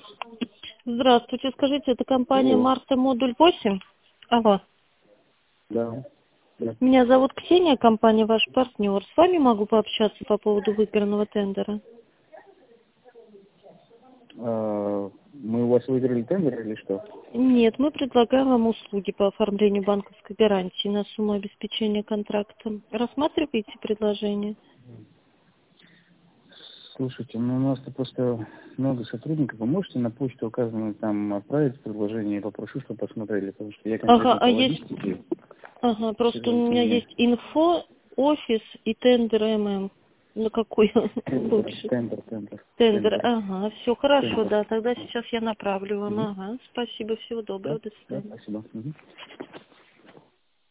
Здравствуйте, скажите, это компания Алло. Марта Модуль 8? Алло. Да. Да. Меня зовут Ксения, компания ваш партнер. С вами могу пообщаться по поводу выигранного тендера? Мы у вас выиграли тендер или что? Нет, мы предлагаем вам услуги по оформлению банковской гарантии на сумму обеспечения контракта. Рассматриваете предложение? Слушайте, ну у нас тут просто много сотрудников. Вы можете на почту указанную там отправить предложение? Я попрошу, чтобы посмотрели, потому что я Ага, конкретно а по есть... логистике. Ага, просто у Извините меня меня. есть инфо, офис и тендер ММ. На какой лучше? Тендер, Тендер. ага, все хорошо, Тендер. да, тогда сейчас я направлю вам, Мгм. ага, спасибо, всего Да, доброго, до да, свидания. спасибо. Мгм.